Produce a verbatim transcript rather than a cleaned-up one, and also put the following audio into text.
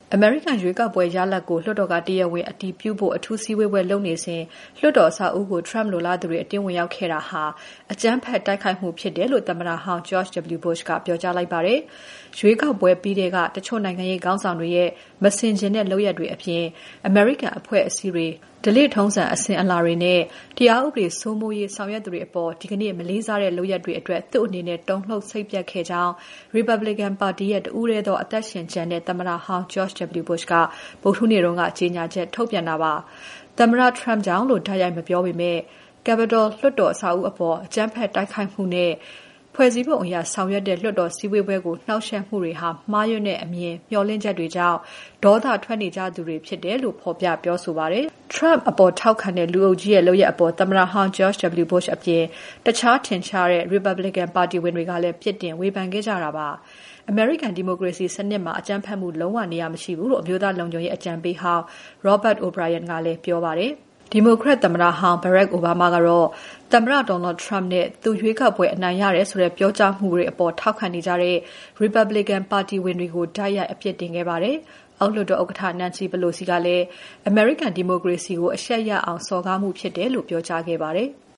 အမေရိကန်ရွေးကောက်ပွဲရလဒ်ကိုလွှတ်တော်ကတရားဝင်အတည်ပြုဖို့အထူးစည်းဝေးပွဲလုပ်နေစဉ်လွှတ်တော်အဆောက်အဦကို Trump လိုလားသူတွေအတင်းဝင်ရောက်ခဲ့တာဟာအကြမ်းဖက်တိုက်ခိုက်မှုဖြစ်တယ်လို့သမ္မတဟောင်း George W. Bush ကပြောကြားလိုက်ပါတယ်။ရွေးကောက်ပွဲပြီးတဲ့ကတချို့နိုင်ငံရေးခေါင်းဆောင်တွေရဲ့မဆင်ခြင်တဲ့လုပ်ရပ်တွေအပြင်အမေရိကန်အဖွဲ့အစည်းတွေဓလေ့ထုံးစံအစဉ်အလာတွေနဲ့တရားဥပဒေစိုးမိုးရေးဆောင်ရွက်သူတွေအပေါ်ဒီကနေ့မလေးစားတဲ့လုပ်ရပ်တွေအတွက်သူ့အနေနဲ့တုန်လှုပ်စိတ်ပျက်ခဲ့ကြောင်း Republican ပါတီရဲ့တဦးတည်းသောအသက်ရှင်ကျန်တဲ့သမ္မတဟောင်း George W. Bush ကဗုဒ္ဓဟူးနေ့တုန်းကကြေညာချက်ထုတ်ပြန်တာပါ။သမ္မတ Trump ကြောင့်လို့တိုက်ရိုက်မပြောပေမဲ့ Capitol လွှတ်တော်အဆောက်အဦအပေါ်အကြမ်းဖက်တိုက်ခိုက်မှုနဲ့ဖွဲ့စည်းပုံအရဆောင်ရွက်တဲ့လွှတ်တော်စည်းဝေးပွဲကိုနှောက်ယှက်မှုတွေဟာမှားယွင်းတဲ့အမြင်မျှော်လင့်ချက်တွေကြောင့်ဒေါသထွက်နေကြသူတွေဖြစ်တယ်လို့ဖော်ပြပြောဆိုပါတယ်။ Trump အပေါ်ထောက်ခံတဲ့လူအုပ်ကြီးရဲ့လုပ်ရပ်အပေါ်သမ္မတဟောင်း George W. Bush အပြင်တခြားထင်ရှားတဲ့ Republican ပါတီဝင်တွေကလည်းပြစ်တင်ဝေဖန်ခဲ့ကြတာပါ။ အမေရိကန်ဒီမိုကရေစီစနစ်မှာအကြမ်းဖက်မှုလုံးဝနေရာမရှိဘူးလို့အမျိုးသားလုံခြုံရေးအကြံပေးဟောင်း Robert O'Brien ကလည်းပြောပါတယ်။ ဒီမိုကရက်သမ္မတဟောင်း Barack Obama ကတော့သမ္မတ Donald Trump နဲ့သူရွေးကောက်ပွဲအနိုင်ရတယ်ဆိုတဲ့ပြောကြားမှုတွေအပေါ်ထောက်ခံနေကြတဲ့ Republican ပါတီဝင်တွေကိုတိုက်ရိုက်အပြစ်တင်ခဲ့ပါတယ်။အောက်လွှတ်တော်ဥက္ကဋ္ဌ Nancy Pelosi ကလည်းအမေရိကန်ဒီမိုကရေစီကိုအရှက်ရအောင်စော်ကားမှုဖြစ်တယ်လို့ပြောကြားခဲ့ပါတယ်။